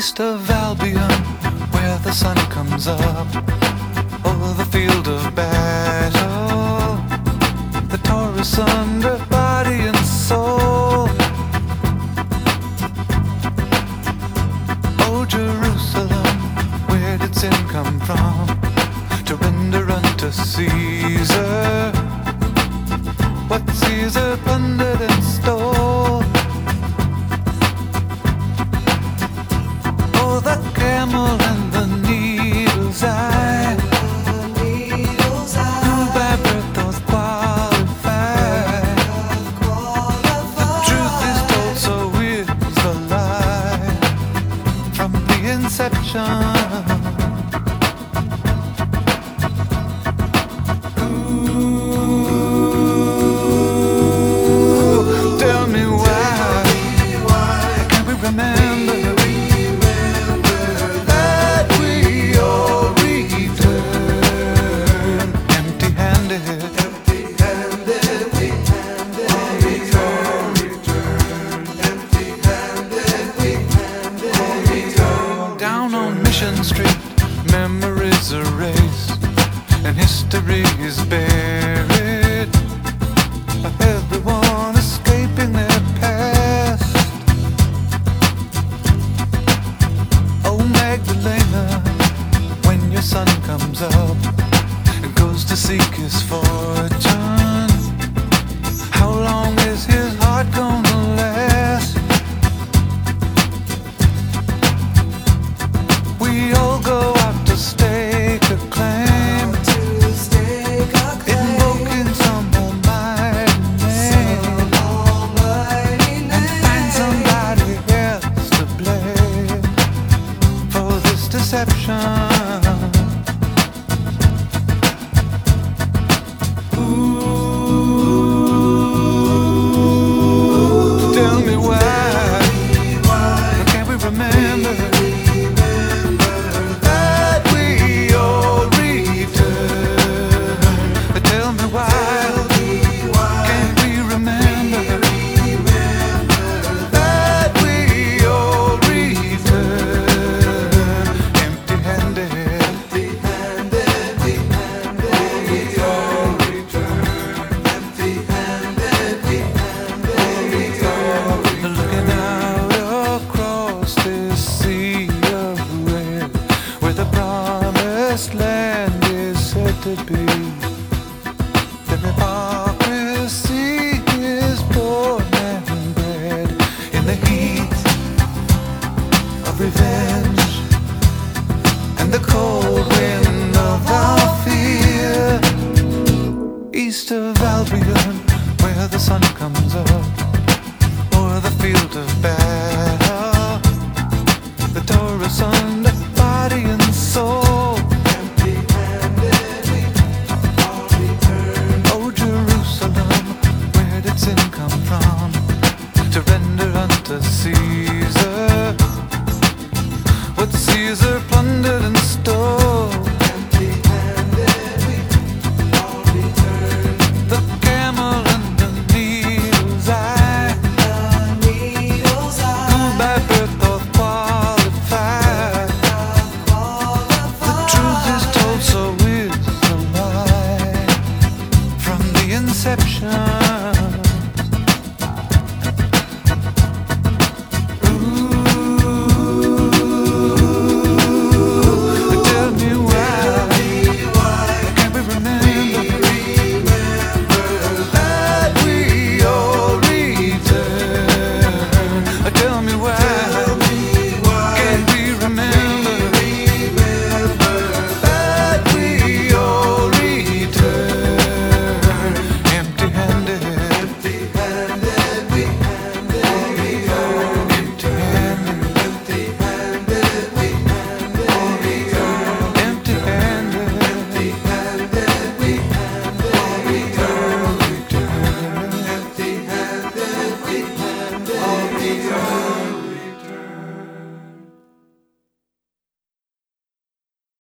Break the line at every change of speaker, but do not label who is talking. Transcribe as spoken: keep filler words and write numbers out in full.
east of Albion, where the sun comes up over the field of battle, the Taurus under body and soul. Oh Jerusalem, where did sin come from to render unto Caesar what Caesar plundered and stole? Oh, the camel and the needle's eye, who by birth doth qualify. The truth is told, so is the lie, from the inception. Street, memories erased and history is buried. Everyone escaping their past. Oh Magdalena, when your son comes up and goes to seek his fortune, how long is his heart gonna last? We all go out to stake a claim, invoking some almighty name, and find somebody else to blame for this deception. Ooh, tell me why, can't we remember? Land is said to be, the hypocrisy is born and bred in the heat of revenge and the cold wind of our fear. East of Albion, where the sun comes up o'er the field of battle, the Taurus under body and soul. Sin come from to render unto Caesar